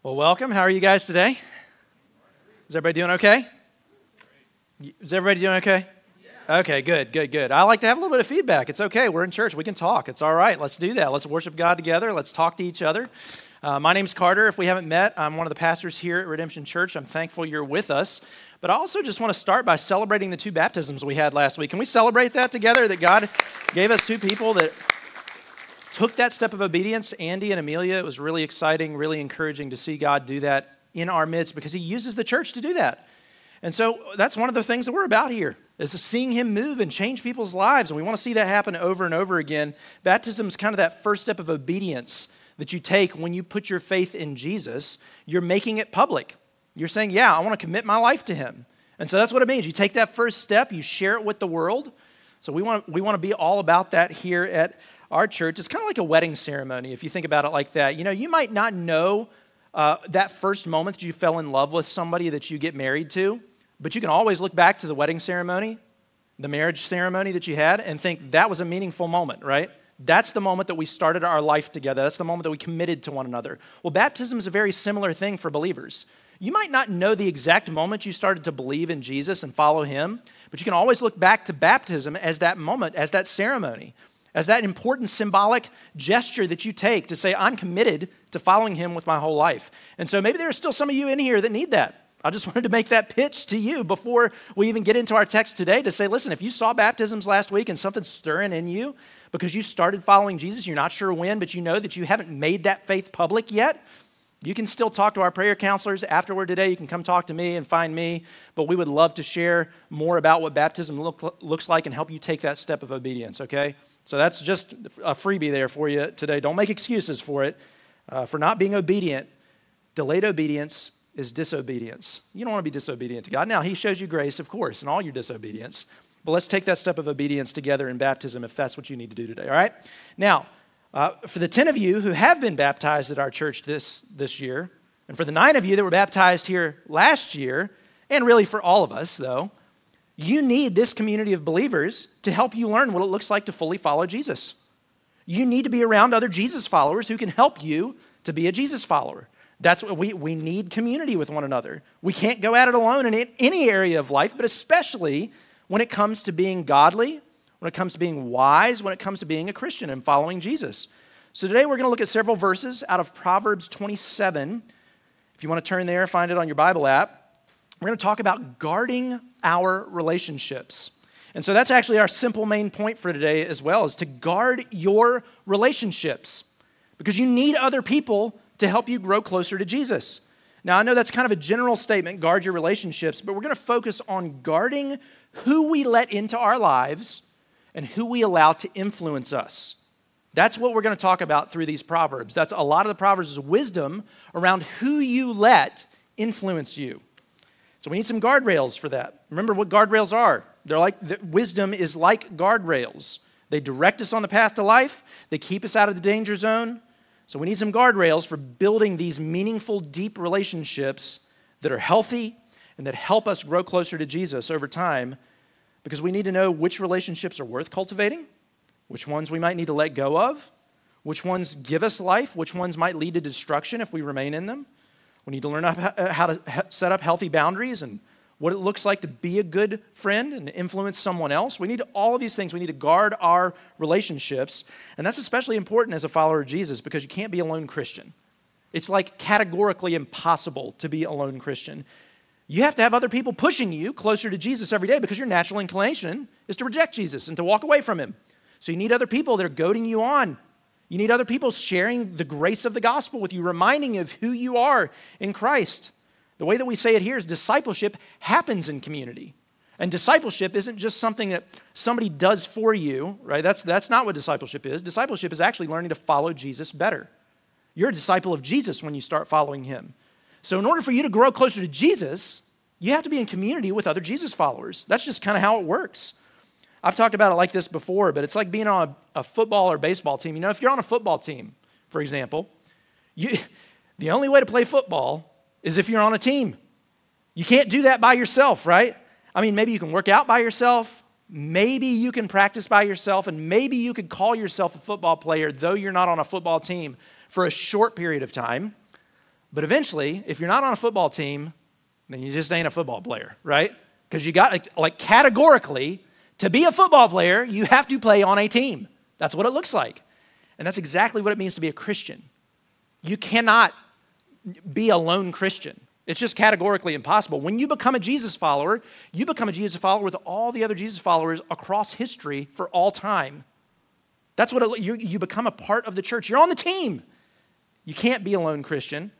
Well, welcome. How are you guys today? Is everybody doing okay? Is everybody doing okay? Okay, good. I like to have a little bit of feedback. It's okay. We're in church. We can talk. It's all right. Let's do that. Let's worship God together. Let's talk to each other. My name's Carter. If we haven't met, I'm one of the pastors here at Redemption Church. I'm thankful you're with us. But I also just want to start by celebrating the two baptisms we had last week. Can we celebrate that together, that God gave us two people that took that step of obedience, Andy and Amelia? It was really exciting, really encouraging to see God do that in our midst because he uses the church to do that. And so that's one of the things that we're about here, is seeing him move and change people's lives. And we want to see that happen over and over again. Baptism is kind of that first step of obedience that you take when you put your faith in Jesus. You're making it public. You're saying, yeah, I want to commit my life to him. And so that's what it means. You take that first step, you share it with the world. So we want to be all about that here at our church. It's kind of like a wedding ceremony, if you think about it like that. You know, you might not know that first moment that you fell in love with somebody that you get married to, but you can always look back to the wedding ceremony, the marriage ceremony that you had, and think that was a meaningful moment, right? That's the moment that we started our life together. That's the moment that we committed to one another. Well, baptism is a very similar thing for believers. You might not know the exact moment you started to believe in Jesus and follow him, but you can always look back to baptism as that moment, as that ceremony, as that important symbolic gesture that you take to say, I'm committed to following him with my whole life. And so maybe there are still some of you in here that need that. I just wanted to make that pitch to you before we even get into our text today to say, listen, if you saw baptisms last week and something's stirring in you because you started following Jesus, you're not sure when, but you know that you haven't made that faith public yet, you can still talk to our prayer counselors afterward today. You can come talk to me and find me, but we would love to share more about what baptism looks like and help you take that step of obedience, okay? So that's just a freebie there for you today. Don't make excuses for it, for not being obedient. Delayed obedience is disobedience. You don't want to be disobedient to God. Now, he shows you grace, of course, in all your disobedience, but let's take that step of obedience together in baptism if that's what you need to do today, all right? Now, for the 10 of you who have been baptized at our church this year, and for the 9 of you that were baptized here last year, and really for all of us, though, you need this community of believers to help you learn what it looks like to fully follow Jesus. You need to be around other Jesus followers who can help you to be a Jesus follower. That's what we need community with one another. We can't go at it alone in any area of life, but especially when it comes to being godly, when it comes to being wise, when it comes to being a Christian and following Jesus. So today we're going to look at several verses out of Proverbs 27. If you want to turn there, find it on your Bible app. We're going to talk about guarding our relationships. And so that's actually our simple main point for today as well, is to guard your relationships because you need other people to help you grow closer to Jesus. Now, I know that's kind of a general statement, guard your relationships, but we're going to focus on guarding who we let into our lives and who we allow to influence us. That's what we're going to talk about through these Proverbs. That's a lot of the Proverbs is wisdom around who you let influence you. So we need some guardrails for that. Remember what guardrails are. They're like, wisdom is like guardrails. They direct us on the path to life. They keep us out of the danger zone. So we need some guardrails for building these meaningful, deep relationships that are healthy and that help us grow closer to Jesus over time, because we need to know which relationships are worth cultivating, which ones we might need to let go of, which ones give us life, which ones might lead to destruction if we remain in them. We need to learn how to set up healthy boundaries and what it looks like to be a good friend and influence someone else. We need all of these things. We need to guard our relationships. And that's especially important as a follower of Jesus because you can't be a lone Christian. It's like categorically impossible to be a lone Christian. You have to have other people pushing you closer to Jesus every day because your natural inclination is to reject Jesus and to walk away from him. So you need other people that are goading you on. You need other people sharing the grace of the gospel with you, reminding you of who you are in Christ. The way that we say it here is discipleship happens in community. And discipleship isn't just something that somebody does for you, right? That's not what discipleship is. Discipleship is actually learning to follow Jesus better. You're a disciple of Jesus when you start following him. So in order for you to grow closer to Jesus, you have to be in community with other Jesus followers. That's just kind of how it works. I've talked about it like this before, but it's like being on a football or baseball team. You know, if you're on a football team, for example, the only way to play football is if you're on a team. You can't do that by yourself, right? I mean, maybe you can work out by yourself. Maybe you can practice by yourself, and maybe you could call yourself a football player, though you're not on a football team, for a short period of time. But eventually, if you're not on a football team, then you just ain't a football player, right? Because you got, like categorically, to be a football player, you have to play on a team. That's what it looks like. And that's exactly what it means to be a Christian. You cannot be a lone Christian. It's just categorically impossible. When you become a Jesus follower, you become a Jesus follower with all the other Jesus followers across history for all time. That's what you become a part of the church. You're on the team. You can't be a lone Christian.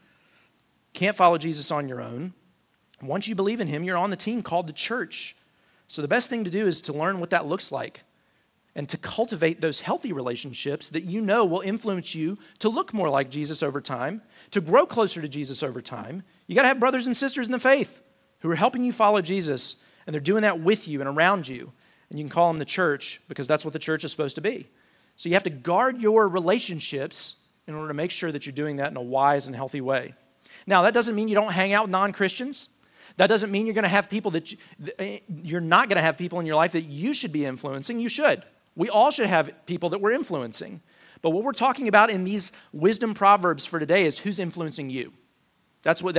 Can't follow Jesus on your own. Once you believe in him, you're on the team called the church. So the best thing to do is to learn what that looks like and to cultivate those healthy relationships that you know will influence you to look more like Jesus over time, to grow closer to Jesus over time. You got to have brothers and sisters in the faith who are helping you follow Jesus, and they're doing that with you and around you. And you can call them the church because that's what the church is supposed to be. So you have to guard your relationships in order to make sure that you're doing that in a wise and healthy way. Now, that doesn't mean you don't hang out with non-Christians. That doesn't mean you're going to have people that you're not going to have people in your life that you should be influencing. You should. We all should have people that we're influencing. But what we're talking about in these wisdom proverbs for today is who's influencing you. That's what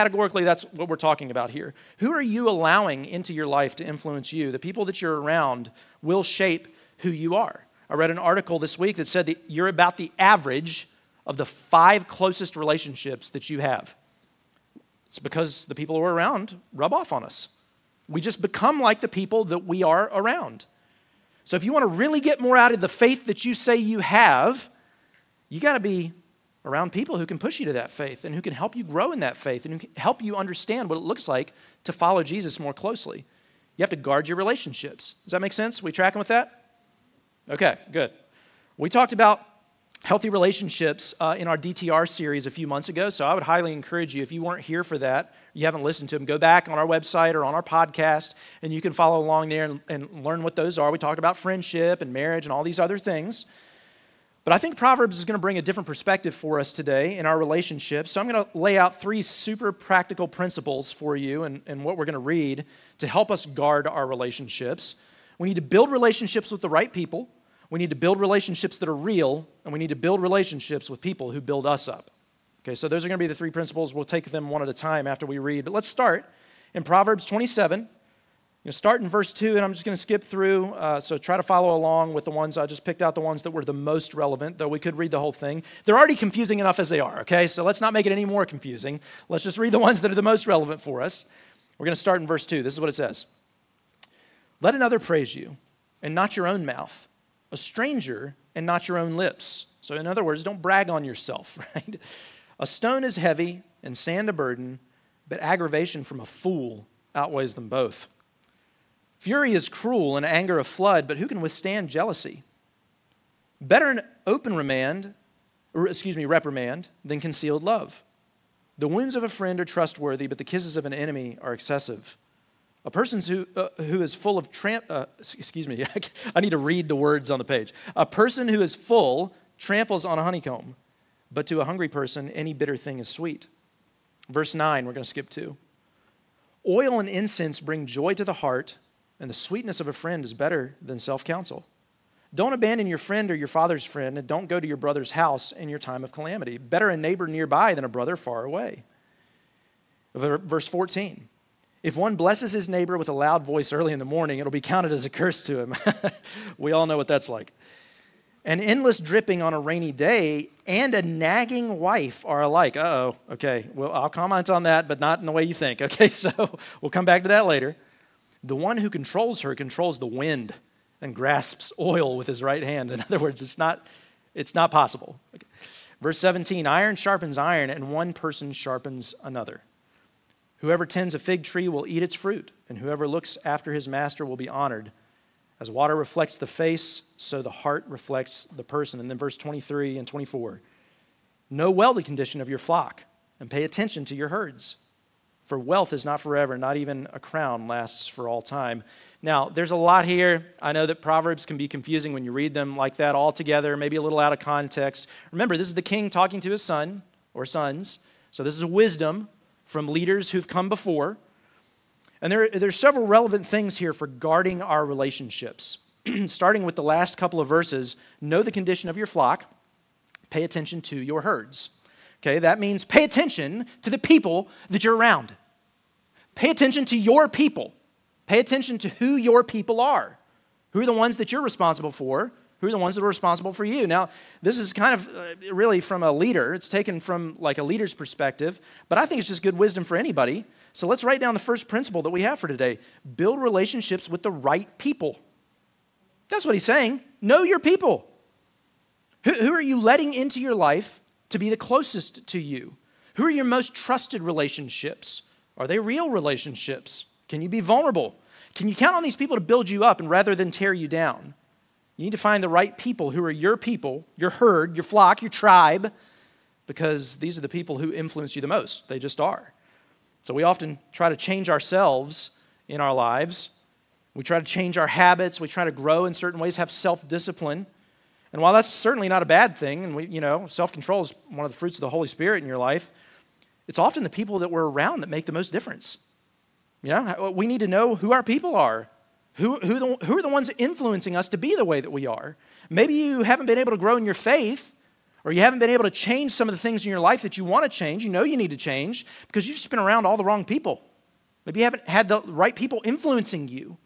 we're talking about here. Who are you allowing into your life to influence you? The people that you're around will shape who you are. I read an article this week that said that you're about the average of the 5 closest relationships that you have. It's because the people who are around rub off on us. We just become like the people that we are around. So if you want to really get more out of the faith that you say you have, you got to be around people who can push you to that faith and who can help you grow in that faith and who can help you understand what it looks like to follow Jesus more closely. You have to guard your relationships. Does that make sense? We tracking with that? Okay, good. We talked about healthy relationships in our DTR series a few months ago, so I would highly encourage you, if you weren't here for that, you haven't listened to them, go back on our website or on our podcast, and you can follow along there and learn what those are. We talked about friendship and marriage and all these other things. But I think Proverbs is going to bring a different perspective for us today in our relationships. So I'm going to lay out 3 super practical principles for you and what we're going to read to help us guard our relationships. We need to build relationships with the right people. We need to build relationships that are real, and we need to build relationships with people who build us up. Okay, so those are going to be the 3 principles. We'll take them one at a time after we read. But let's start in Proverbs 27. I'm going to start in verse 2, and I'm just going to skip through. So try to follow along with the ones. I just picked out the ones that were the most relevant, though we could read the whole thing. They're already confusing enough as they are, okay? So let's not make it any more confusing. Let's just read the ones that are the most relevant for us. We're going to start in verse 2. This is what it says. Let another praise you, and not your own mouth, a stranger, and not your own lips. So in other words, don't brag on yourself, right? A stone is heavy and sand a burden, but aggravation from a fool outweighs them both. Fury is cruel and anger a flood, but who can withstand jealousy? Better an open reprimand than concealed love. The wounds of a friend are trustworthy, but the kisses of an enemy are excessive. A person who is full of I need to read the words on the page. A person who is full tramples on a honeycomb, but to a hungry person, any bitter thing is sweet. Verse 9, we're going to skip to. Oil and incense bring joy to the heart, and the sweetness of a friend is better than self-counsel. Don't abandon your friend or your father's friend, and don't go to your brother's house in your time of calamity. Better a neighbor nearby than a brother far away. Verse 14. If one blesses his neighbor with a loud voice early in the morning, it'll be counted as a curse to him. We all know what that's like. An endless dripping on a rainy day and a nagging wife are alike. Uh-oh. Okay, well, I'll comment on that, but not in the way you think. Okay, so we'll come back to that later. The one who controls her controls the wind and grasps oil with his right hand. In other words, it's not possible. Okay. Verse 17, iron sharpens iron, and one person sharpens another. Whoever tends a fig tree will eat its fruit, and whoever looks after his master will be honored. As water reflects the face, so the heart reflects the person. And then verse 23 and 24. Know well the condition of your flock, and pay attention to your herds. For wealth is not forever, not even a crown lasts for all time. Now, there's a lot here. I know that Proverbs can be confusing when you read them like that all together, maybe a little out of context. Remember, this is the king talking to his son or sons. So this is a wisdom from leaders who've come before. And there's several relevant things here for guarding our relationships. Starting with the last couple of verses, know the condition of your flock, pay attention to your herds. Okay, that means pay attention to the people that you're around. Pay attention to your people. Pay attention to who your people are. Who are the ones that you're responsible for? Who are the ones that are responsible for you? Now, this is kind of really from a leader. It's taken from like a leader's perspective, but I think it's just good wisdom for anybody. So let's write down the first principle that we have for today. Build relationships with the right people. That's what he's saying. Know your people. Who are you letting into your life to be the closest to you? Who are your most trusted relationships? Are they real relationships? Can you be vulnerable? Can you count on these people to build you up and rather than tear you down? You need to find the right people who are your people, your herd, your flock, your tribe, because these are the people who influence you the most. They just are. So we often try to change ourselves in our lives. We try to change our habits. We try to grow in certain ways, have self-discipline. And while that's certainly not a bad thing, and self-control is one of the fruits of the Holy Spirit in your life, it's often the people that we're around that make the most difference. We need to know who our people are. Who are the ones influencing us to be the way that we are? Maybe you haven't been able to grow in your faith, or you haven't been able to change some of the things in your life that you want to change. You know you need to change because you've just been around all the wrong people. Maybe you haven't had the right people influencing you.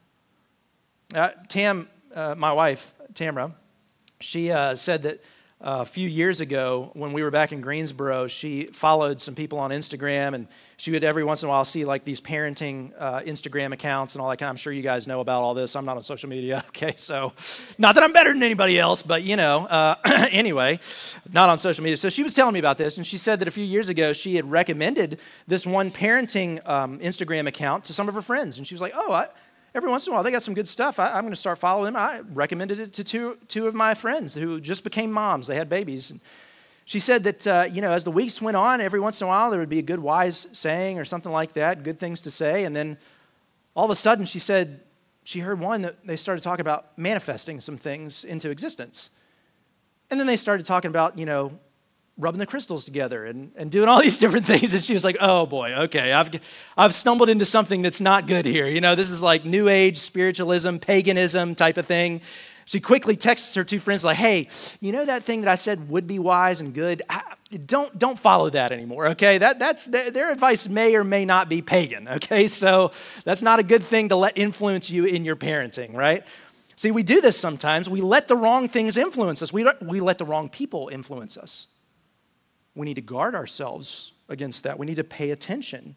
My wife, Tamra, she said that a few years ago when we were back in Greensboro, she followed some people on Instagram, and she would every once in a while see like these parenting Instagram accounts and all that kind of. I'm sure you guys know about all this. I'm not on social media, okay? So not that I'm better than anybody else, but anyway, not on social media. So she was telling me about this, and she said that a few years ago she had recommended this one parenting Instagram account to some of her friends, and she was like, every once in a while, they got some good stuff. I'm going to start following them. I recommended it to two of my friends who just became moms. They had babies. And she said that, as the weeks went on, every once in a while, there would be a good, wise saying or something like that, good things to say. And then all of a sudden, she said she heard one that they started talking about manifesting some things into existence. And then they started talking about, rubbing the crystals together and doing all these different things. And she was like, oh boy, okay, I've stumbled into something that's not good here. This is like new age spiritualism, paganism type of thing. She quickly texts her two friends like, hey, that thing that I said would be wise and good? Don't follow that anymore, okay? That's their advice may or may not be pagan, okay? So that's not a good thing to let influence you in your parenting, right? See, we do this sometimes. We let the wrong things influence us. We let the wrong people influence us. We need to guard ourselves against that. We need to pay attention.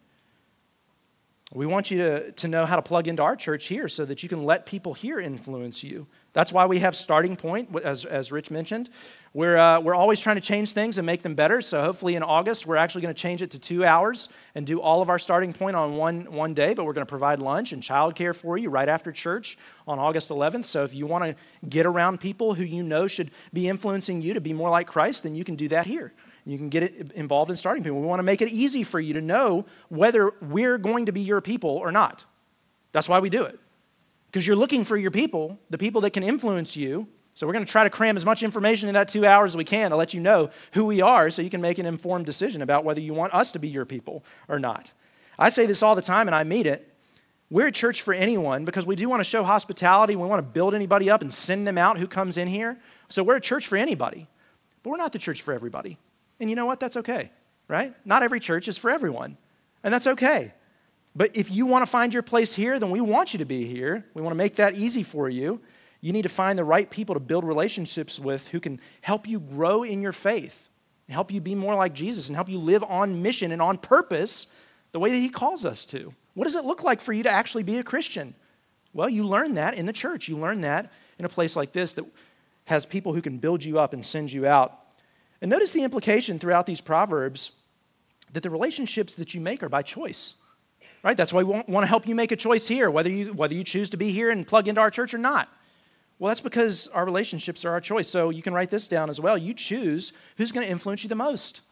We want you to know how to plug into our church here so that you can let people here influence you. That's why we have Starting Point, as Rich mentioned. We're always trying to change things and make them better. So hopefully in August, we're actually going to change it to 2 hours and do all of our Starting Point on one day. But we're going to provide lunch and childcare for you right after church on August 11th. So if you want to get around people who you know should be influencing you to be more like Christ, then you can do that here. You can get it involved in Starting Point. We want to make it easy for you to know whether we're going to be your people or not. That's why we do it. Because you're looking for your people, the people that can influence you. So we're going to try to cram as much information in that 2 hours as we can to let you know who we are so you can make an informed decision about whether you want us to be your people or not. I say this all the time and I mean it. We're a church for anyone because we do want to show hospitality. We want to build anybody up and send them out who comes in here. So we're a church for anybody. But we're not the church for everybody. And you know what? That's okay, right? Not every church is for everyone, and that's okay. But if you want to find your place here, then we want you to be here. We want to make that easy for you. You need to find the right people to build relationships with who can help you grow in your faith, and help you be more like Jesus, and help you live on mission and on purpose the way that he calls us to. What does it look like for you to actually be a Christian? Well, you learn that in the church. You learn that in a place like this that has people who can build you up and send you out. And notice the implication throughout these Proverbs that the relationships that you make are by choice, right? That's why we want to help you make a choice here, whether you choose to be here and plug into our church or not. Well, that's because our relationships are our choice. So you can write this down as well. You choose who's going to influence you the most.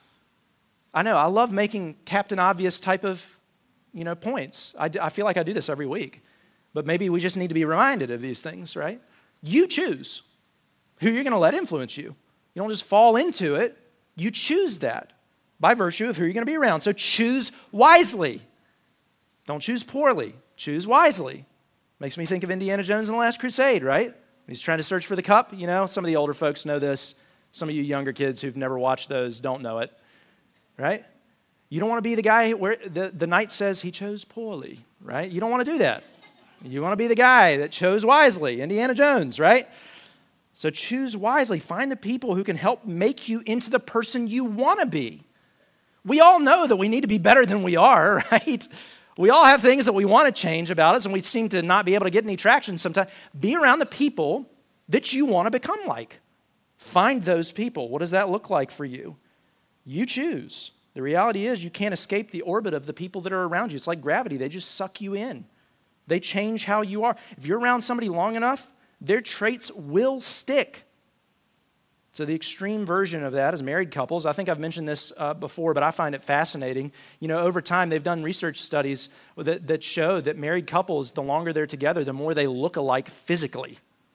I know, I love making Captain Obvious type of, points. I feel like I do this every week. But maybe we just need to be reminded of these things, right? You choose who you're going to let influence you. You don't just fall into it. You choose that by virtue of who you're going to be around. So choose wisely. Don't choose poorly. Choose wisely. Makes me think of Indiana Jones and the Last Crusade, right? He's trying to search for the cup. Some of the older folks know this. Some of you younger kids who've never watched those don't know it. right? You don't want to be the guy where the knight says he chose poorly, right? You don't want to do that. You want to be the guy that chose wisely, Indiana Jones, right? So choose wisely. Find the people who can help make you into the person you want to be. We all know that we need to be better than we are, right? We all have things that we want to change about us, and we seem to not be able to get any traction sometimes. Be around the people that you want to become like. Find those people. What does that look like for you? You choose. The reality is you can't escape the orbit of the people that are around you. It's like gravity. They just suck you in. They change how you are. If you're around somebody long enough, their traits will stick. So the extreme version of that is married couples. I think I've mentioned this before, but I find it fascinating. You know, over time, they've done research studies that show that married couples, the longer they're together, the more they look alike physically.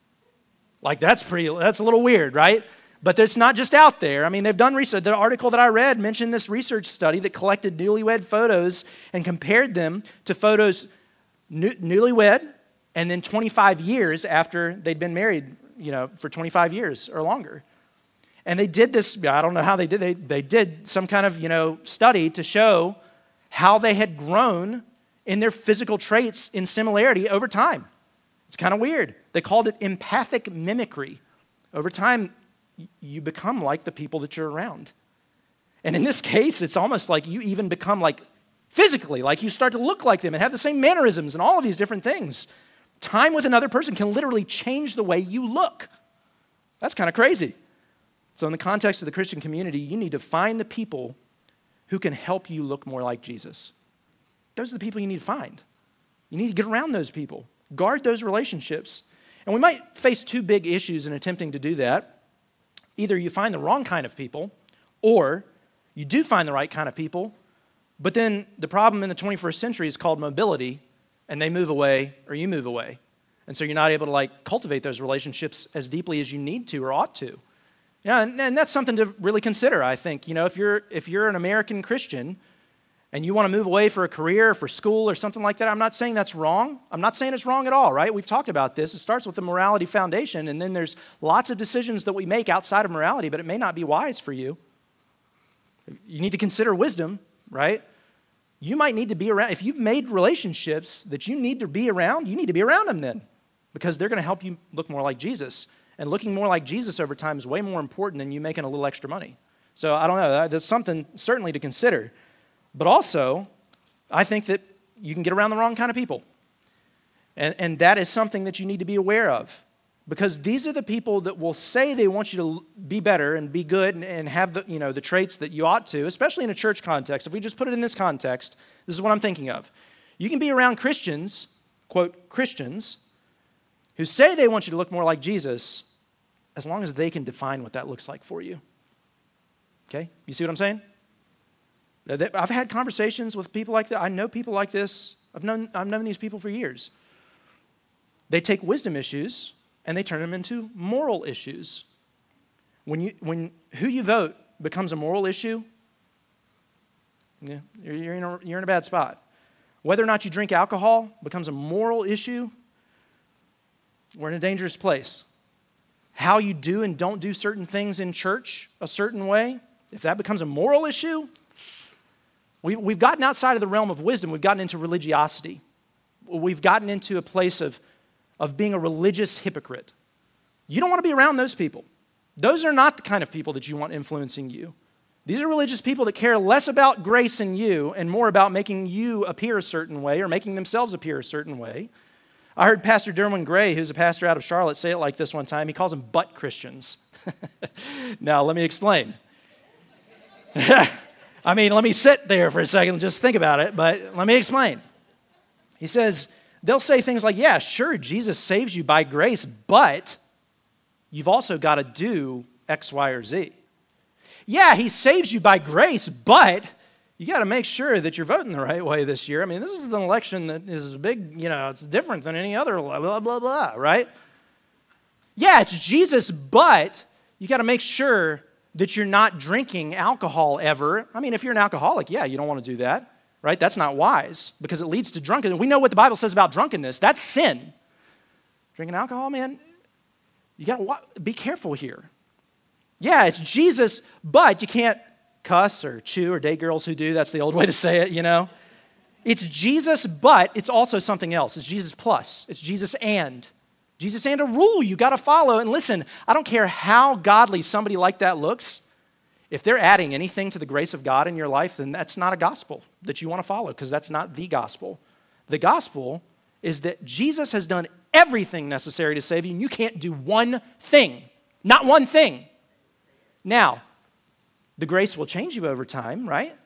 Like, that's a little weird, right? But it's not just out there. I mean, they've done research. The article that I read mentioned this research study that collected newlywed photos and compared them to photos newlywed and then 25 years after they'd been married, you know, for 25 years or longer. And they did this, I don't know how they did, they did some kind of, you know, study to show how they had grown in their physical traits in similarity over time. It's kind of weird. They called it empathic mimicry. Over time, you become like the people that you're around. And in this case, it's almost like you even become like physically, like you start to look like them and have the same mannerisms and all of these different things. Time with another person can literally change the way you look. That's kind of crazy. So in the context of the Christian community, you need to find the people who can help you look more like Jesus. Those are the people you need to find. You need to get around those people. Guard those relationships. And we might face two big issues in attempting to do that. Either you find the wrong kind of people, or you do find the right kind of people, but then the problem in the 21st century is called mobility, and they move away or you move away. And so you're not able to cultivate those relationships as deeply as you need to or ought to. Yeah, and that's something to really consider, I think. You know, if you're an American Christian and you want to move away for a career, for school, or something like that, I'm not saying that's wrong. I'm not saying it's wrong at all, right? We've talked about this. It starts with the morality foundation, and then there's lots of decisions that we make outside of morality, but it may not be wise for you. You need to consider wisdom, right? You might need to be around. If you've made relationships that you need to be around, you need to be around them then, because they're going to help you look more like Jesus. And looking more like Jesus over time is way more important than you making a little extra money. So I don't know. That's something certainly to consider. But also, I think that you can get around the wrong kind of people. And that is something that you need to be aware of. Because these are the people that will say they want you to be better and be good and have the traits that you ought to, especially in a church context. If we just put it in this context, this is what I'm thinking of. You can be around Christians, quote, Christians, who say they want you to look more like Jesus, as long as they can define what that looks like for you. Okay? You see what I'm saying? I've had conversations with people like that. I know people like this. I've known these people for years. They take wisdom issues and they turn them into moral issues. When who you vote becomes a moral issue, yeah, you're in a bad spot. Whether or not you drink alcohol becomes a moral issue, we're in a dangerous place. How you do and don't do certain things in church a certain way, if that becomes a moral issue, we've gotten outside of the realm of wisdom. We've gotten into religiosity. We've gotten into a place of being a religious hypocrite. You don't want to be around those people. Those are not the kind of people that you want influencing you. These are religious people that care less about grace in you and more about making you appear a certain way or making themselves appear a certain way. I heard Pastor Derwin Gray, who's a pastor out of Charlotte, say it like this one time. He calls them butt Christians. Now, let me explain. I mean, let me sit there for a second and just think about it, but let me explain. He says, they'll say things like, yeah, sure, Jesus saves you by grace, but you've also got to do X, Y, or Z. Yeah, he saves you by grace, but you got to make sure that you're voting the right way this year. I mean, this is an election that is big, it's different than any other, blah, blah, blah, blah, right? Yeah, it's Jesus, but you got to make sure that you're not drinking alcohol ever. I mean, if you're an alcoholic, yeah, you don't want to do that, right? That's not wise because it leads to drunkenness. We know what the Bible says about drunkenness. That's sin. Drinking alcohol, man, you got to be careful here. Yeah, it's Jesus, but you can't cuss or chew or date girls who do. That's the old way to say it, you know. It's Jesus, but it's also something else. It's Jesus plus. It's Jesus and a rule you got to follow. And listen, I don't care how godly somebody like that looks. If they're adding anything to the grace of God in your life, then that's not a gospel that you want to follow, because that's not the gospel. The gospel is that Jesus has done everything necessary to save you, and you can't do one thing. Not one thing. Now, the grace will change you over time, right?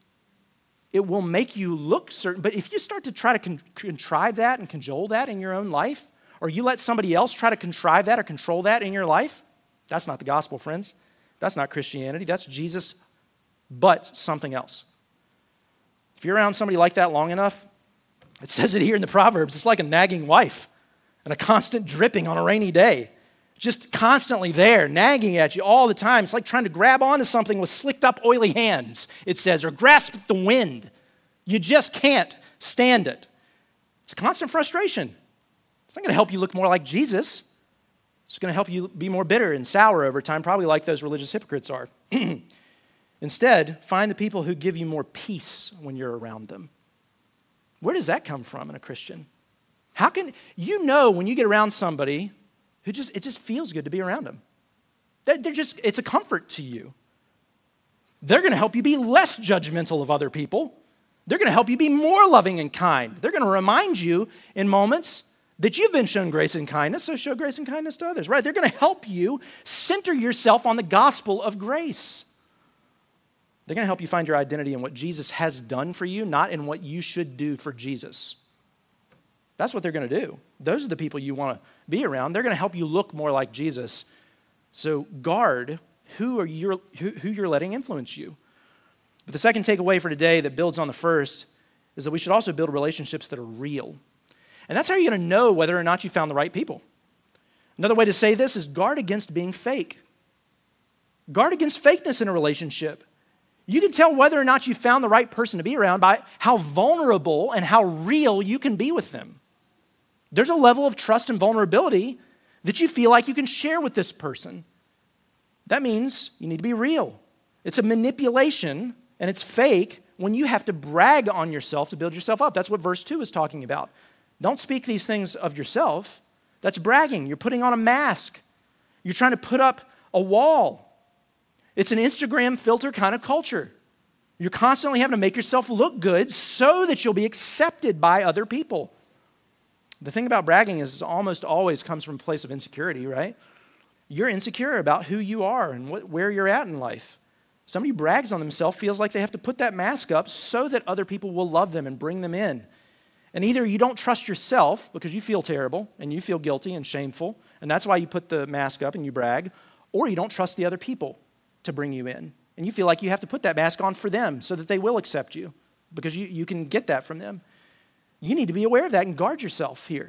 It will make you look certain. But if you start to try to contrive that and cajole that in your own life, or you let somebody else try to contrive that or control that in your life, that's not the gospel, friends. That's not Christianity. That's Jesus, but something else. If you're around somebody like that long enough, it says it here in the Proverbs, it's like a nagging wife and a constant dripping on a rainy day. Just constantly there, nagging at you all the time. It's like trying to grab onto something with slicked up, oily hands, it says, or grasp the wind. You just can't stand it. It's a constant frustration. It's not going to help you look more like Jesus. It's going to help you be more bitter and sour over time, probably like those religious hypocrites are. Instead, find the people who give you more peace when you're around them. Where does that come from in a Christian? How can you know when you get around somebody who it just feels good to be around them? It's a comfort to you. They're going to help you be less judgmental of other people. They're going to help you be more loving and kind. They're going to remind you in moments that you've been shown grace and kindness, so show grace and kindness to others, right? They're going to help you center yourself on the gospel of grace. They're going to help you find your identity in what Jesus has done for you, not in what you should do for Jesus. That's what they're going to do. Those are the people you want to be around. They're going to help you look more like Jesus. So guard who you're letting influence you. But the second takeaway for today that builds on the first is that we should also build relationships that are real. And that's how you're going to know whether or not you found the right people. Another way to say this is guard against being fake. Guard against fakeness in a relationship. You can tell whether or not you found the right person to be around by how vulnerable and how real you can be with them. There's a level of trust and vulnerability that you feel like you can share with this person. That means you need to be real. It's a manipulation and it's fake when you have to brag on yourself to build yourself up. That's what verse 2 is talking about. Don't speak these things of yourself. That's bragging. You're putting on a mask. You're trying to put up a wall. It's an Instagram filter kind of culture. You're constantly having to make yourself look good so that you'll be accepted by other people. The thing about bragging is it almost always comes from a place of insecurity, right? You're insecure about who you are and where you're at in life. Somebody who brags on themselves feels like they have to put that mask up so that other people will love them and bring them in. And either you don't trust yourself because you feel terrible and you feel guilty and shameful, and that's why you put the mask up and you brag, or you don't trust the other people to bring you in. And you feel like you have to put that mask on for them so that they will accept you because you can get that from them. You need to be aware of that and guard yourself here.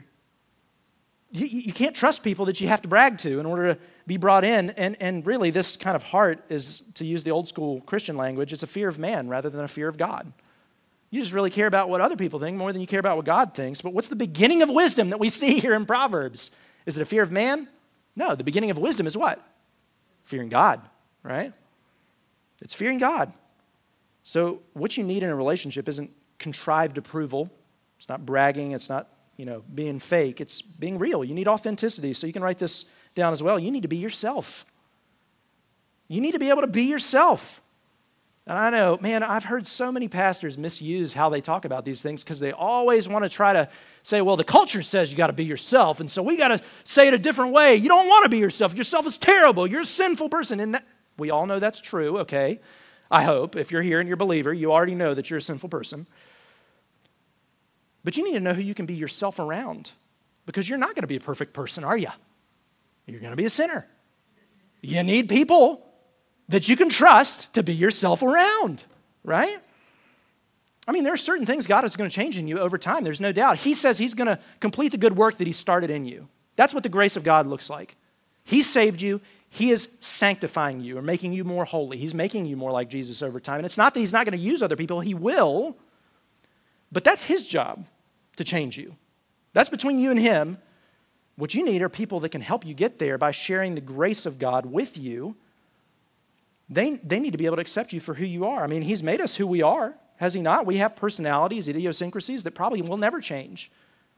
You can't trust people that you have to brag to in order to be brought in. And really, this kind of heart is, to use the old school Christian language, it's a fear of man rather than a fear of God. You just really care about what other people think more than you care about what God thinks. But what's the beginning of wisdom that we see here in Proverbs? Is it a fear of man? No, the beginning of wisdom is what? Fearing God, right? It's fearing God. So what you need in a relationship isn't contrived approval. It's not bragging. It's not, being fake. It's being real. You need authenticity. So you can write this down as well. You need to be yourself. You need to be able to be yourself. And I know, man, I've heard so many pastors misuse how they talk about these things because they always want to try to say, well, the culture says you got to be yourself, and so we got to say it a different way. You don't want to be yourself. Yourself is terrible. You're a sinful person. And we all know that's true, okay? I hope. If you're here and you're a believer, you already know that you're a sinful person. But you need to know who you can be yourself around because you're not going to be a perfect person, are you? You're going to be a sinner. You need people that you can trust to be yourself around, right? I mean, there are certain things God is going to change in you over time. There's no doubt. He says he's going to complete the good work that he started in you. That's what the grace of God looks like. He saved you. He is sanctifying you or making you more holy. He's making you more like Jesus over time. And it's not that he's not going to use other people. He will. But that's his job to change you. That's between you and him. What you need are people that can help you get there by sharing the grace of God with you. they need to be able to accept you for who you are. I mean, he's made us who we are, has he not? We have personalities, idiosyncrasies that probably will never change.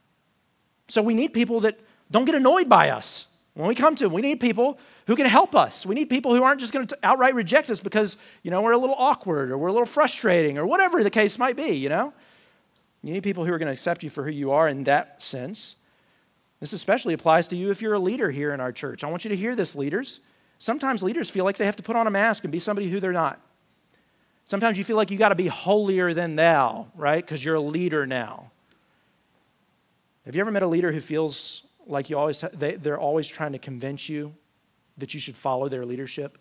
So we need people that don't get annoyed by us when we come to them. We need people who can help us. We need people who aren't just going to outright reject us because, we're a little awkward or we're a little frustrating or whatever the case might be, You need people who are going to accept you for who you are in that sense. This especially applies to you if you're a leader here in our church. I want you to hear this, leaders. Sometimes leaders feel like they have to put on a mask and be somebody who they're not. Sometimes you feel like you got to be holier than thou, right? Because you're a leader now. Have you ever met a leader who feels like they're always trying to convince you that you should follow their leadership?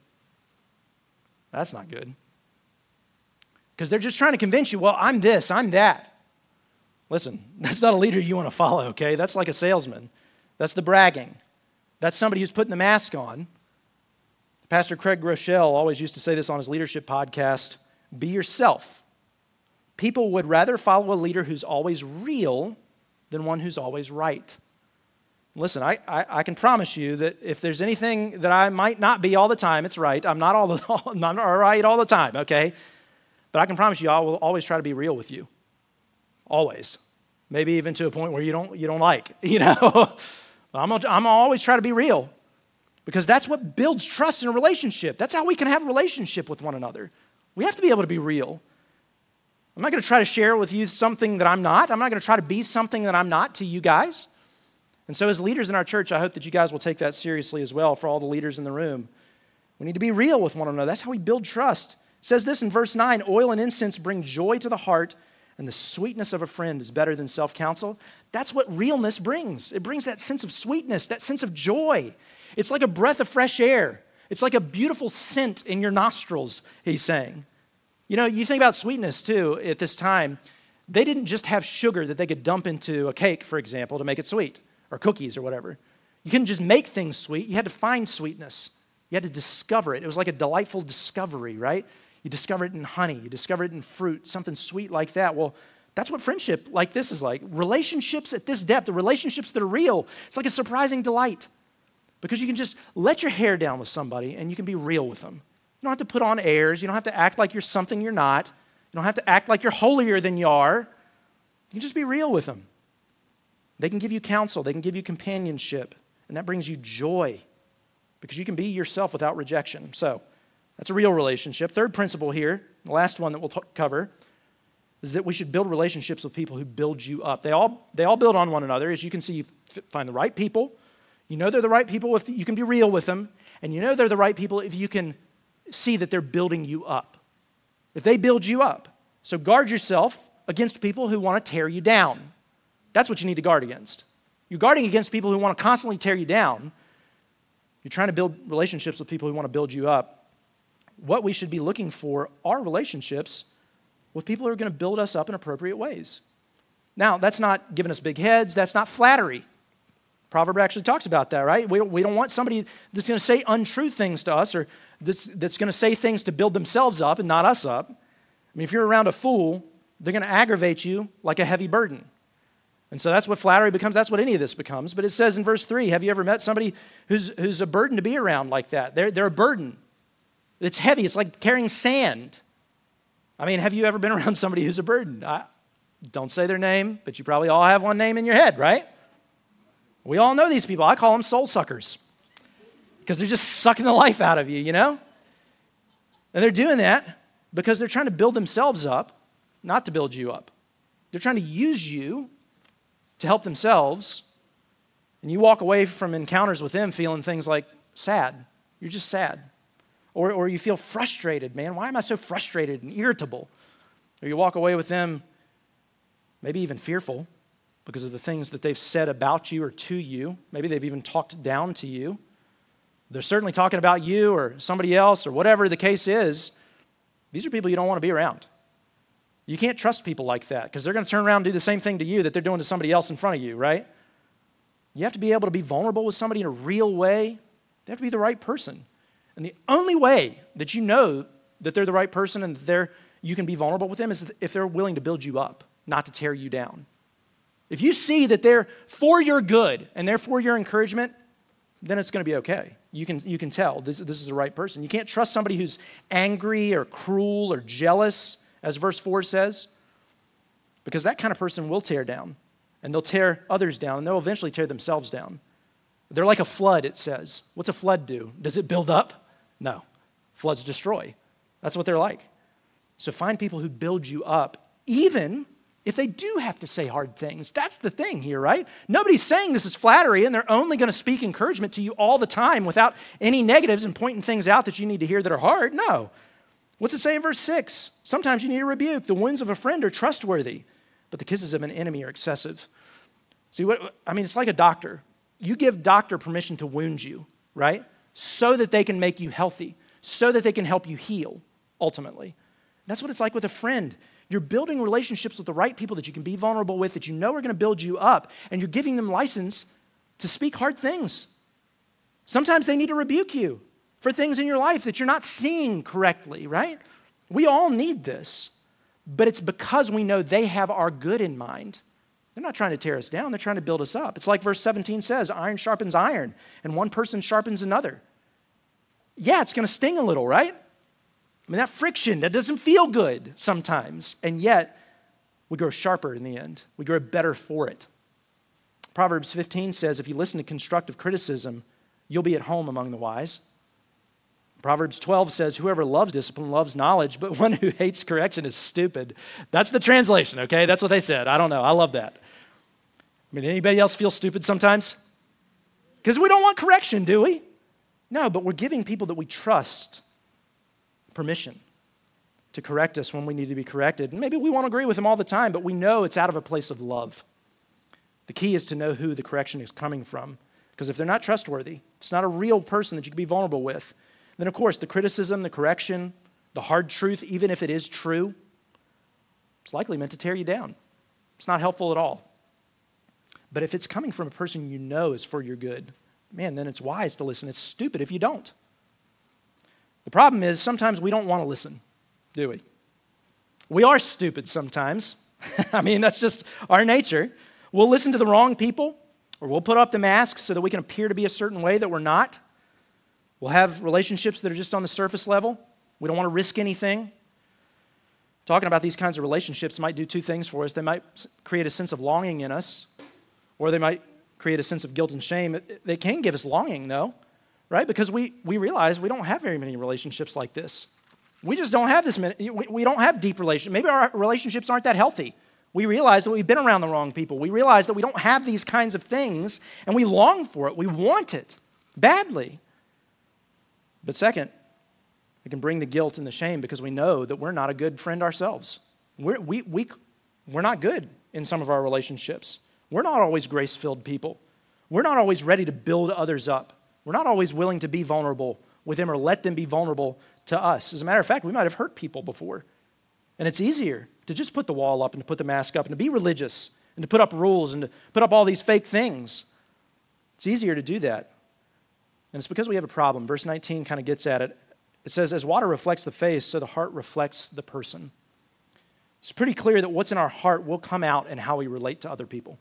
That's not good. Because they're just trying to convince you, well, I'm this, I'm that. Listen, that's not a leader you want to follow, okay? That's like a salesman. That's the bragging. That's somebody who's putting the mask on. Pastor Craig Groeschel always used to say this on his leadership podcast, be yourself. People would rather follow a leader who's always real than one who's always right. Listen, I can promise you that if there's anything that I might not be all the time, it's right. I'm not right all the time, okay? But I can promise you I will always try to be real with you. Always. Maybe even to a point where you don't like, I'm always try to be real because that's what builds trust in a relationship. That's how we can have a relationship with one another. We have to be able to be real. I'm not going to try to share with you something that I'm not. I'm not going to try to be something that I'm not to you guys. And so as leaders in our church, I hope that you guys will take that seriously as well for all the leaders in the room. We need to be real with one another. That's how we build trust. It says this in verse 9, oil and incense bring joy to the heart, and the sweetness of a friend is better than self-counsel. That's what realness brings. It brings that sense of sweetness, that sense of joy. It's like a breath of fresh air. It's like a beautiful scent in your nostrils, he's saying. You think about sweetness too at this time. They didn't just have sugar that they could dump into a cake, for example, to make it sweet, or cookies or whatever. You couldn't just make things sweet. You had to find sweetness. You had to discover it. It was like a delightful discovery, right? You discover it in honey. You discover it in fruit, something sweet like that. Well, that's what friendship like this is like. Relationships at this depth, the relationships that are real, it's like a surprising delight because you can just let your hair down with somebody and you can be real with them. You don't have to put on airs. You don't have to act like you're something you're not. You don't have to act like you're holier than you are. You can just be real with them. They can give you counsel. They can give you companionship, and that brings you joy because you can be yourself without rejection. So, that's a real relationship. Third principle here, the last one that we'll cover, is that we should build relationships with people who build you up. They all build on one another. As you can see, you find the right people. You know they're the right people if you can be real with them. And you know they're the right people if you can see that they're building you up. If they build you up. So guard yourself against people who want to tear you down. That's what you need to guard against. You're guarding against people who want to constantly tear you down. You're trying to build relationships with people who want to build you up. What we should be looking for are relationships with people who are going to build us up in appropriate ways. Now, that's not giving us big heads. That's not flattery. Proverb actually talks about that, right? We don't want somebody that's going to say untrue things to us or that's going to say things to build themselves up and not us up. I mean, if you're around a fool, they're going to aggravate you like a heavy burden. And so that's what flattery becomes. That's what any of this becomes. But it says in verse 3, have you ever met somebody who's a burden to be around like that? They're a burden. It's heavy. It's like carrying sand. I mean, have you ever been around somebody who's a burden? Don't say their name, but you probably all have one name in your head, right? We all know these people. I call them soul suckers because they're just sucking the life out of you, And they're doing that because they're trying to build themselves up, not to build you up. They're trying to use you to help themselves, and you walk away from encounters with them feeling things like sad. You're just sad. Or you feel frustrated, man. Why am I so frustrated and irritable? Or you walk away with them maybe even fearful because of the things that they've said about you or to you. Maybe they've even talked down to you. They're certainly talking about you or somebody else or whatever the case is. These are people you don't want to be around. You can't trust people like that because they're going to turn around and do the same thing to you that they're doing to somebody else in front of you, right? You have to be able to be vulnerable with somebody in a real way. They have to be the right person. And the only way that you know that they're the right person and that you can be vulnerable with them is if they're willing to build you up, not to tear you down. If you see that they're for your good and they're for your encouragement, then it's going to be okay. You can tell this is the right person. You can't trust somebody who's angry or cruel or jealous, as verse 4 says, because that kind of person will tear down, and they'll tear others down, and they'll eventually tear themselves down. They're like a flood, it says. What's a flood do? Does it build up? No. Floods destroy. That's what they're like. So find people who build you up, even if they do have to say hard things. That's the thing here, right? Nobody's saying this is flattery, and they're only going to speak encouragement to you all the time without any negatives and pointing things out that you need to hear that are hard. No. What's it say in verse 6? Sometimes you need a rebuke. The wounds of a friend are trustworthy, but the kisses of an enemy are excessive. See, it's like a doctor. You give doctor permission to wound you, right? So that they can make you healthy, so that they can help you heal, ultimately. That's what it's like with a friend. You're building relationships with the right people that you can be vulnerable with, that you know are going to build you up, and you're giving them license to speak hard things. Sometimes they need to rebuke you for things in your life that you're not seeing correctly, right? We all need this, but it's because we know they have our good in mind. They're not trying to tear us down. They're trying to build us up. It's like verse 17 says, iron sharpens iron, and one person sharpens another. Yeah, it's going to sting a little, right? I mean, that friction, that doesn't feel good sometimes, and yet we grow sharper in the end. We grow better for it. Proverbs 15 says, if you listen to constructive criticism, you'll be at home among the wise. Proverbs 12 says, whoever loves discipline loves knowledge, but one who hates correction is stupid. That's the translation, okay? That's what they said. I don't know. I love that. I mean, anybody else feel stupid sometimes? Because we don't want correction, do we? No, but we're giving people that we trust permission to correct us when we need to be corrected. And maybe we won't agree with them all the time, but we know it's out of a place of love. The key is to know who the correction is coming from. Because if they're not trustworthy, if it's not a real person that you can be vulnerable with, then of course the criticism, the correction, the hard truth, even if it is true, it's likely meant to tear you down. It's not helpful at all. But if it's coming from a person you know is for your good, man, then it's wise to listen. It's stupid if you don't. The problem is sometimes we don't want to listen, do we? We are stupid sometimes. I mean, that's just our nature. We'll listen to the wrong people, or we'll put up the masks so that we can appear to be a certain way that we're not. We'll have relationships that are just on the surface level. We don't want to risk anything. Talking about these kinds of relationships might do two things for us. They might create a sense of longing in us, or they might create a sense of guilt and shame. They can give us longing, though, right? Because we realize we don't have very many relationships like this. We just don't have this many. We don't have deep relationships. Maybe our relationships aren't that healthy. We realize that we've been around the wrong people. We realize that we don't have these kinds of things, and we long for it. We want it badly. But second, it can bring the guilt and the shame because we know that we're not a good friend ourselves. We're not good in some of our relationships. We're not always grace-filled people. We're not always ready to build others up. We're not always willing to be vulnerable with them or let them be vulnerable to us. As a matter of fact, we might have hurt people before. And it's easier to just put the wall up and to put the mask up and to be religious and to put up rules and to put up all these fake things. It's easier to do that. And it's because we have a problem. Verse 19 kind of gets at it. It says, as water reflects the face, so the heart reflects the person. It's pretty clear that what's in our heart will come out in how we relate to other people.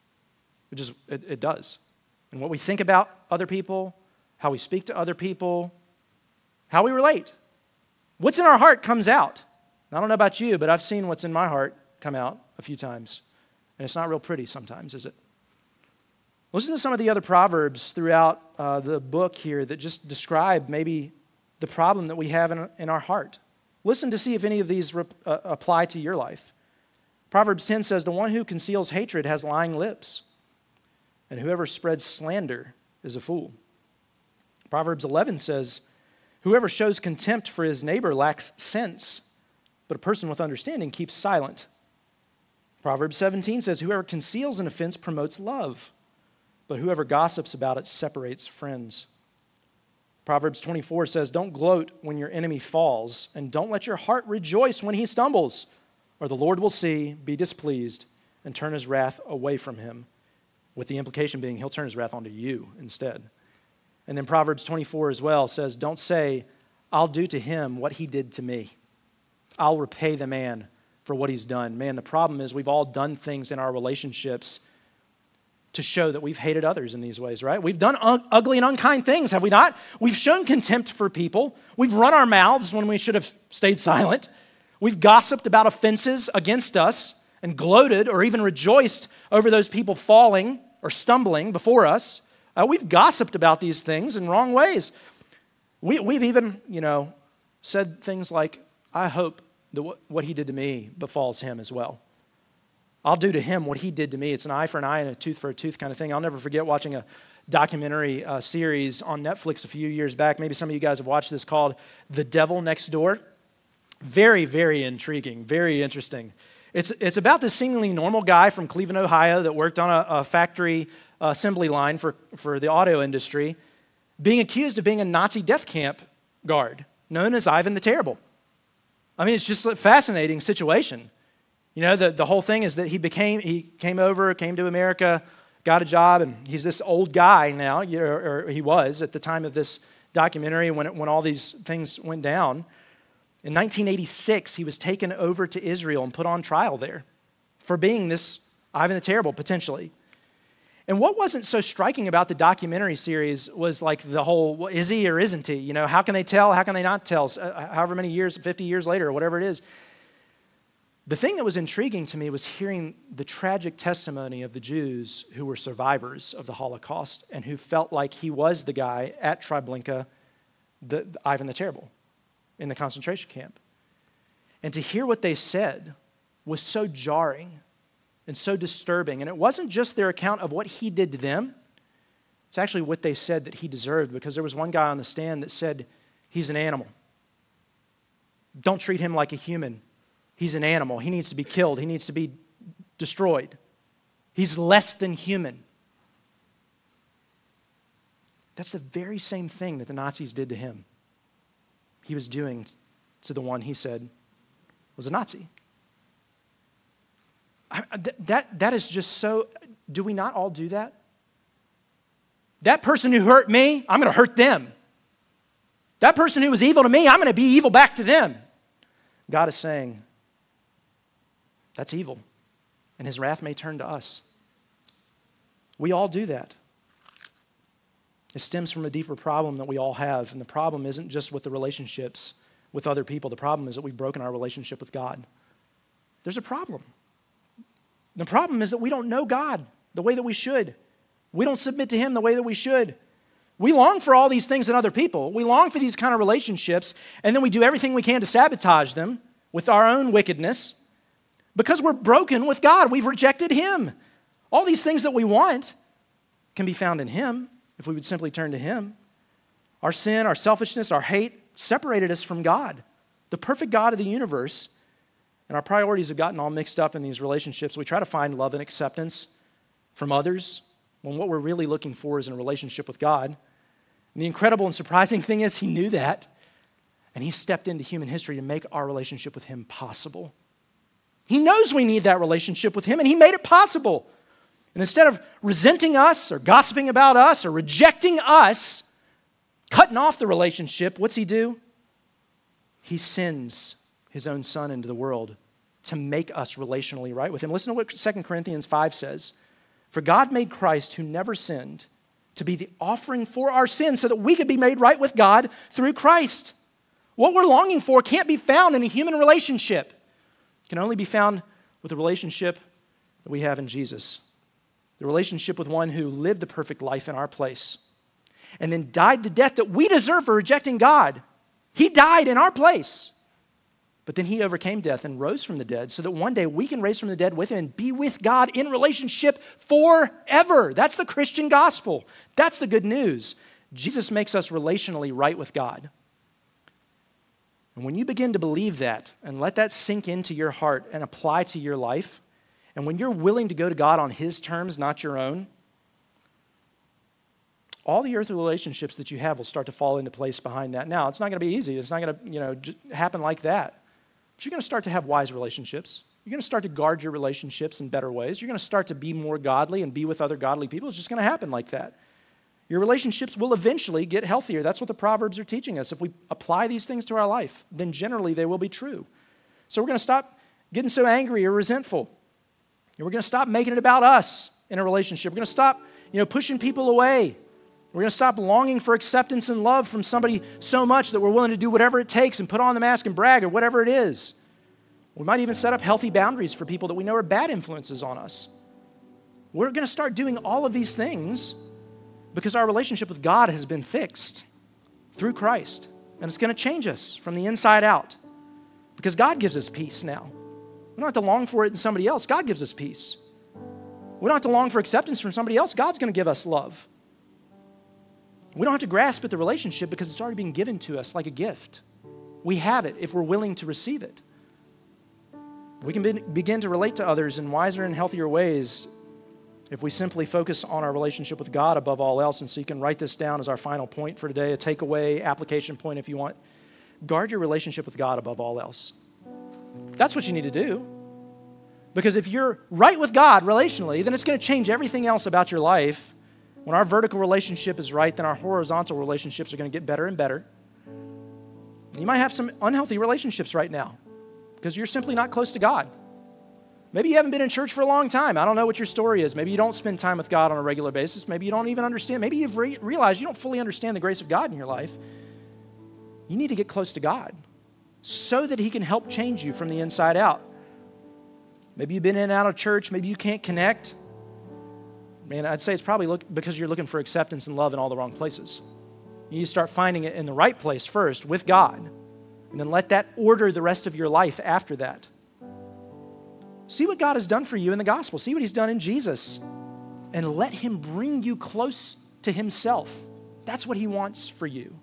It does. And what we think about other people, how we speak to other people, how we relate. What's in our heart comes out. I don't know about you, but I've seen what's in my heart come out a few times. And it's not real pretty sometimes, is it? Listen to some of the other proverbs throughout the book here that just describe maybe the problem that we have in our heart. Listen to see if any of these apply to your life. Proverbs 10 says, the one who conceals hatred has lying lips, and whoever spreads slander is a fool. Proverbs 11 says, whoever shows contempt for his neighbor lacks sense, but a person with understanding keeps silent. Proverbs 17 says, whoever conceals an offense promotes love, but whoever gossips about it separates friends. Proverbs 24 says, don't gloat when your enemy falls, and don't let your heart rejoice when he stumbles, or the Lord will see, be displeased, and turn his wrath away from him, with the implication being he'll turn his wrath onto you instead. And then Proverbs 24 as well says, don't say, I'll do to him what he did to me. I'll repay the man for what he's done. Man, the problem is we've all done things in our relationships to show that we've hated others in these ways, right? We've done ugly and unkind things, have we not? We've shown contempt for people. We've run our mouths when we should have stayed silent. We've gossiped about offenses against us and gloated or even rejoiced over those people falling or stumbling before us. We've gossiped about these things in wrong ways. We've even, said things like, I hope that what he did to me befalls him as well. I'll do to him what he did to me. It's an eye for an eye and a tooth for a tooth kind of thing. I'll never forget watching a documentary series on Netflix a few years back. Maybe some of you guys have watched this, called The Devil Next Door. Very, very intriguing, very interesting. It's about this seemingly normal guy from Cleveland, Ohio that worked on a factory assembly line for the auto industry, being accused of being a Nazi death camp guard known as Ivan the Terrible. I mean, it's just a fascinating situation. The whole thing is that he came to America, got a job, and he's this old guy now, or he was at the time of this documentary when all these things went down. In 1986, he was taken over to Israel and put on trial there for being this Ivan the Terrible, potentially. And what wasn't so striking about the documentary series was like the whole, well, is he or isn't he? How can they tell? How can they not tell? However many years, 50 years later, or whatever it is. The thing that was intriguing to me was hearing the tragic testimony of the Jews who were survivors of the Holocaust and who felt like he was the guy at Treblinka, the Ivan the Terrible, in the concentration camp. And to hear what they said was so jarring and so disturbing. And it wasn't just their account of what he did to them. It's actually what they said that he deserved, because there was one guy on the stand that said, he's an animal. Don't treat him like a human. He's an animal. He needs to be killed. He needs to be destroyed. He's less than human. That's the very same thing that the Nazis did to him. He was doing to the one he said was a Nazi. That is just so, do we not all do that? That person who hurt me, I'm going to hurt them. That person who was evil to me, I'm going to be evil back to them. God is saying, that's evil, and his wrath may turn to us. We all do that. It stems from a deeper problem that we all have, and the problem isn't just with the relationships with other people. The problem is that we've broken our relationship with God. There's a problem. The problem is that we don't know God the way that we should. We don't submit to him the way that we should. We long for all these things in other people. We long for these kind of relationships, and then we do everything we can to sabotage them with our own wickedness because we're broken with God. We've rejected him. All these things that we want can be found in him if we would simply turn to him. Our sin, our selfishness, our hate separated us from God, the perfect God of the universe. And our priorities have gotten all mixed up in these relationships. We try to find love and acceptance from others when what we're really looking for is in a relationship with God. And the incredible and surprising thing is he knew that, and he stepped into human history to make our relationship with him possible. He knows we need that relationship with him, and he made it possible. And instead of resenting us or gossiping about us or rejecting us, cutting off the relationship, what's he do? He sends his own son into the world to make us relationally right with him. Listen to what 2 Corinthians 5 says. For God made Christ, who never sinned, to be the offering for our sins so that we could be made right with God through Christ. What we're longing for can't be found in a human relationship. It can only be found with the relationship that we have in Jesus. The relationship with one who lived the perfect life in our place and then died the death that we deserve for rejecting God. He died in our place. But then he overcame death and rose from the dead so that one day we can raise from the dead with him and be with God in relationship forever. That's the Christian gospel. That's the good news. Jesus makes us relationally right with God. And when you begin to believe that and let that sink into your heart and apply to your life, and when you're willing to go to God on his terms, not your own, all the earthly relationships that you have will start to fall into place behind that. Now, it's not going to be easy. It's not going to, just happen like that. But you're going to start to have wise relationships. You're going to start to guard your relationships in better ways. You're going to start to be more godly and be with other godly people. It's just going to happen like that. Your relationships will eventually get healthier. That's what the Proverbs are teaching us. If we apply these things to our life, then generally they will be true. So we're going to stop getting so angry or resentful. And we're going to stop making it about us in a relationship. We're going to stop, pushing people away. We're going to stop longing for acceptance and love from somebody so much that we're willing to do whatever it takes and put on the mask and brag or whatever it is. We might even set up healthy boundaries for people that we know are bad influences on us. We're going to start doing all of these things because our relationship with God has been fixed through Christ. And it's going to change us from the inside out because God gives us peace now. We don't have to long for it in somebody else. God gives us peace. We don't have to long for acceptance from somebody else. God's going to give us love. We don't have to grasp at the relationship because it's already been given to us like a gift. We have it if we're willing to receive it. We can begin to relate to others in wiser and healthier ways if we simply focus on our relationship with God above all else. And so you can write this down as our final point for today, a takeaway, application point if you want. Guard your relationship with God above all else. That's what you need to do. Because if you're right with God relationally, then it's going to change everything else about your life. When our vertical relationship is right, then our horizontal relationships are going to get better and better. You might have some unhealthy relationships right now because you're simply not close to God. Maybe you haven't been in church for a long time. I don't know what your story is. Maybe you don't spend time with God on a regular basis. Maybe you don't even understand. Maybe you've realized you don't fully understand the grace of God in your life. You need to get close to God so that He can help change you from the inside out. Maybe you've been in and out of church. Maybe you can't connect. Man, I'd say it's probably because you're looking for acceptance and love in all the wrong places. You need to start finding it in the right place first with God, and then let that order the rest of your life after that. See what God has done for you in the gospel. See what He's done in Jesus, and let Him bring you close to Himself. That's what He wants for you.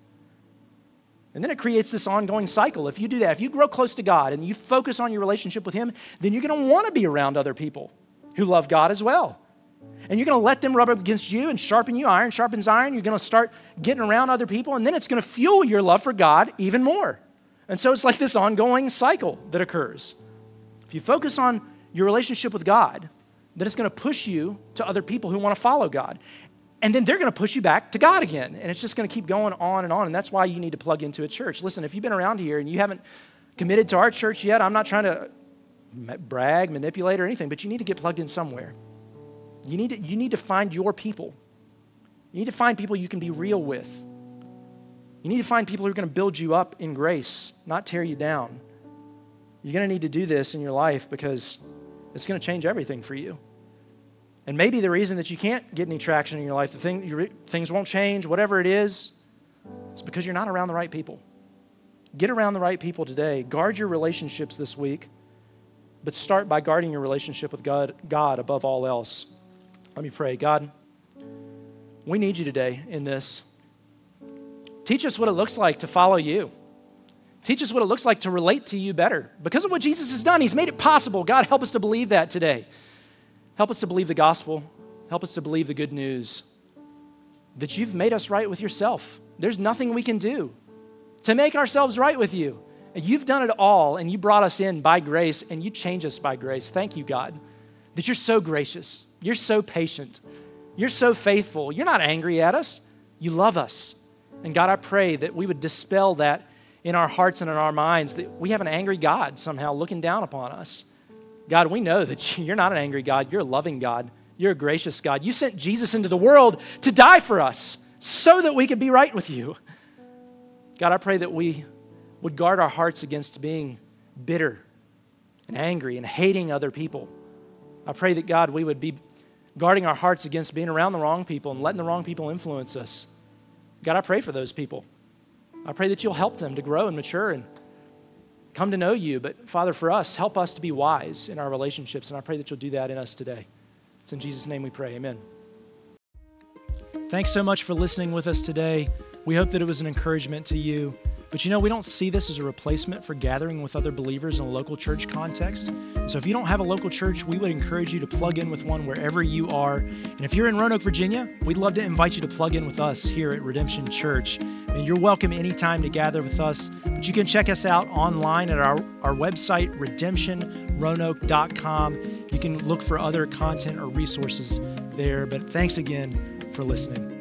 And then it creates this ongoing cycle. If you do that, if you grow close to God and you focus on your relationship with Him, then you're going to want to be around other people who love God as well. And you're going to let them rub up against you and sharpen you. Iron sharpens iron. You're going to start getting around other people, and then it's going to fuel your love for God even more. And so it's like this ongoing cycle that occurs. If you focus on your relationship with God, then it's going to push you to other people who want to follow God. And then they're going to push you back to God again. And it's just going to keep going on. And that's why you need to plug into a church. Listen, if you've been around here and you haven't committed to our church yet, I'm not trying to brag, manipulate, or anything, but you need to get plugged in somewhere. You need to find your people. You need to find people you can be real with. You need to find people who are going to build you up in grace, not tear you down. You're going to need to do this in your life because it's going to change everything for you. And maybe the reason that you can't get any traction in your life, things won't change, whatever it is, it's because you're not around the right people. Get around the right people today. Guard your relationships this week, but start by guarding your relationship with God above all else. Let me pray. God, we need you today in this. Teach us what it looks like to follow you. Teach us what it looks like to relate to you better. Because of what Jesus has done, He's made it possible. God, help us to believe that today. Help us to believe the gospel. Help us to believe the good news that you've made us right with yourself. There's nothing we can do to make ourselves right with you. And you've done it all, and you brought us in by grace, and you change us by grace. Thank you, God, that you're so gracious. You're so patient. You're so faithful. You're not angry at us. You love us. And God, I pray that we would dispel that in our hearts and in our minds, that we have an angry God somehow looking down upon us. God, we know that you're not an angry God. You're a loving God. You're a gracious God. You sent Jesus into the world to die for us so that we could be right with you. God, I pray that we would guard our hearts against being bitter and angry and hating other people. I pray that, God, we would be guarding our hearts against being around the wrong people and letting the wrong people influence us. God, I pray for those people. I pray that you'll help them to grow and mature and come to know you. But Father, for us, help us to be wise in our relationships, and I pray that you'll do that in us today. It's in Jesus' name we pray. Amen. Thanks so much for listening with us today. We hope that it was an encouragement to you. But we don't see this as a replacement for gathering with other believers in a local church context. So if you don't have a local church, we would encourage you to plug in with one wherever you are. And if you're in Roanoke, Virginia, we'd love to invite you to plug in with us here at Redemption Church. And you're welcome anytime to gather with us. But you can check us out online at our website, redemptionroanoke.com. You can look for other content or resources there. But thanks again for listening.